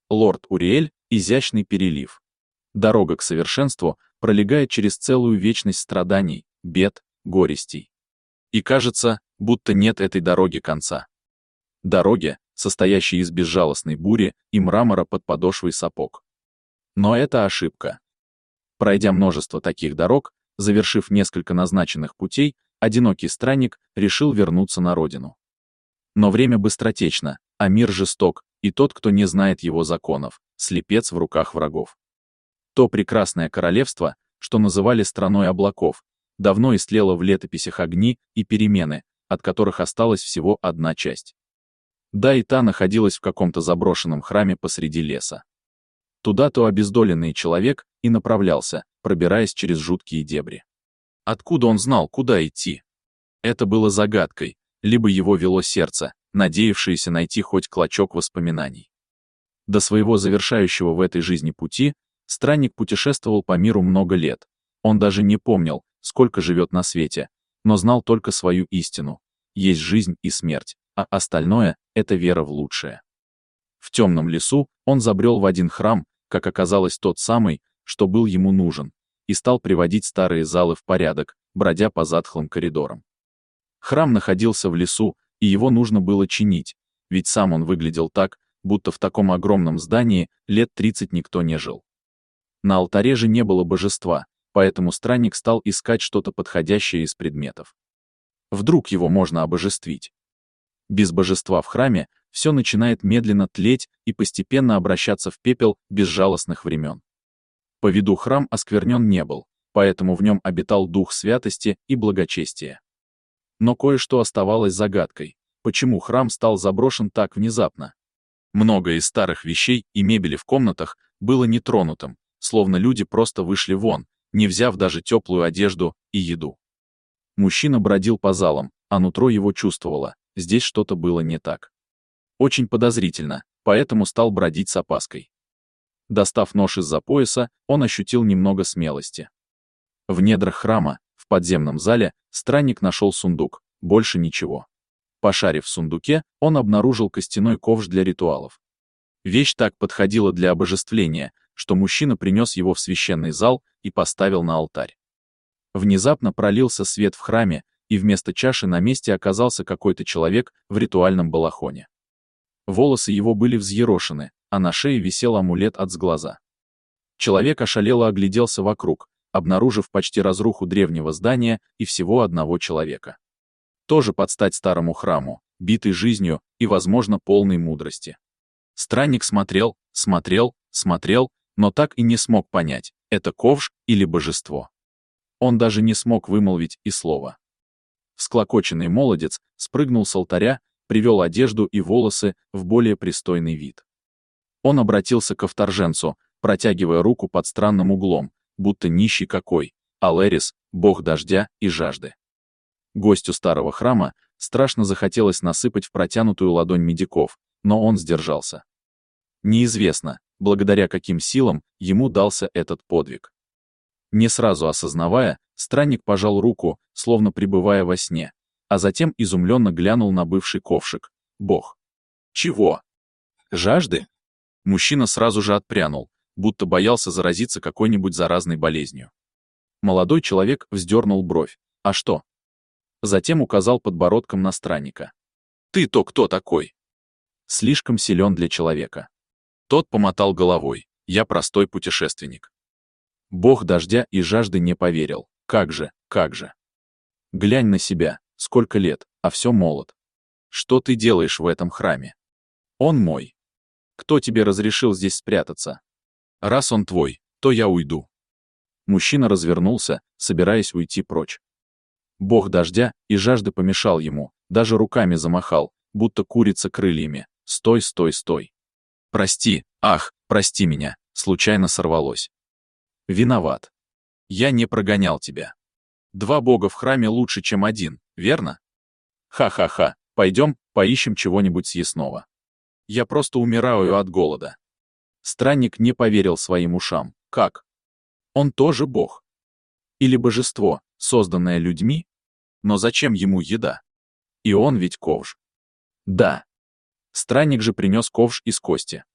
Лорд Уриэль — изящный перелив. Дорога к совершенству пролегает через целую вечность страданий, бед, горестей. И кажется, будто нет этой дороги конца. Дороги, состоящей из безжалостной бури и мрамора под подошвой сапог. Но это ошибка. Пройдя множество таких дорог, завершив несколько назначенных путей, одинокий странник решил вернуться на родину. Но время быстротечно, а мир жесток, и тот, кто не знает его законов, слепец в руках врагов. То прекрасное королевство, что называли страной облаков, давно истлело в летописях огни и перемены, от которых осталась всего одна часть. Да, и та находилась в каком-то заброшенном храме посреди леса. Туда-то обездоленный человек и направлялся, пробираясь через жуткие дебри. Откуда он знал, куда идти? Это было загадкой, либо его вело сердце, надеявшееся найти хоть клочок воспоминаний. До своего завершающего в этой жизни пути странник путешествовал по миру много лет. Он даже не помнил, сколько живет на свете, но знал только свою истину. Есть жизнь и смерть, а остальное — это вера в лучшее. В темном лесу он забрел в один храм, как оказалось тот самый, что был ему нужен, и стал приводить старые залы в порядок, бродя по затхлым коридорам. Храм находился в лесу, и его нужно было чинить, ведь сам он выглядел так, будто в таком огромном здании лет 30 никто не жил. На алтаре же не было божества, поэтому странник стал искать что-то подходящее из предметов. Вдруг его можно обожествить. Без божества в храме все начинает медленно тлеть и постепенно обращаться в пепел безжалостных времен. По виду храм осквернен не был, поэтому в нем обитал дух святости и благочестия. Но кое-что оставалось загадкой, почему храм стал заброшен так внезапно. Многое из старых вещей и мебели в комнатах было нетронутым, словно люди просто вышли вон, не взяв даже теплую одежду и еду. Мужчина бродил по залам, а нутро его чувствовало, здесь что-то было не так. Очень подозрительно, поэтому стал бродить с опаской. Достав нож из-за пояса, он ощутил немного смелости. В недрах храма, в подземном зале, странник нашел сундук, больше ничего. Пошарив в сундуке, он обнаружил костяной ковш для ритуалов. Вещь так подходила для обожествления, что мужчина принес его в священный зал и поставил на алтарь. Внезапно пролился свет в храме, и вместо чаши на месте оказался какой-то человек в ритуальном балахоне. Волосы его были взъерошены, а на шее висел амулет от сглаза. Человек ошалело огляделся вокруг, обнаружив почти разруху древнего здания и всего одного человека. Тоже под стать старому храму, битый жизнью и, возможно, полной мудрости. Странник смотрел, но так и не смог понять, это ковш или божество. Он даже не смог вымолвить и слова. Всклокоченный молодец спрыгнул с алтаря, привел одежду и волосы в более пристойный вид. Он обратился ко вторженцу, протягивая руку под странным углом, будто нищий какой, Алэрис, бог дождя и жажды. Гостю старого храма страшно захотелось насыпать в протянутую ладонь медиков, но он сдержался. Неизвестно, благодаря каким силам ему дался этот подвиг. Не сразу осознавая, странник пожал руку, словно пребывая во сне, а затем изумленно глянул на бывший ковшик. Бог. Чего? Жажды? Мужчина сразу же отпрянул, будто боялся заразиться какой-нибудь заразной болезнью. Молодой человек вздернул бровь. А что? Затем указал подбородком на странника. Ты-то кто такой? Слишком силен для человека. Тот помотал головой. Я простой путешественник. Бог дождя и жажды не поверил. Как же, как же. Глянь на себя, сколько лет, а все молод. Что ты делаешь в этом храме? Он мой. Кто тебе разрешил здесь спрятаться? Раз он твой, то я уйду. Мужчина развернулся, собираясь уйти прочь. Бог дождя и жажды помешал ему, даже руками замахал, будто курица крыльями. Стой, стой, стой. Прости, ах, прости меня, случайно сорвалось. Виноват. Я не прогонял тебя. Два бога в храме лучше, чем один, верно? Ха-ха-ха, пойдем, поищем чего-нибудь съестного. Я просто умираю от голода. Странник не поверил своим ушам. Как? Он тоже бог? Или божество, созданное людьми? Но зачем ему еда? И он ведь ковш. Да. Странник же принес ковш из кости.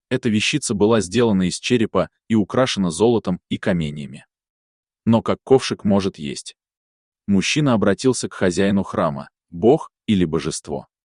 Эта вещица была сделана из черепа и украшена золотом и каменьями. Но как ковшик может есть? Мужчина обратился к хозяину храма, бог или божество.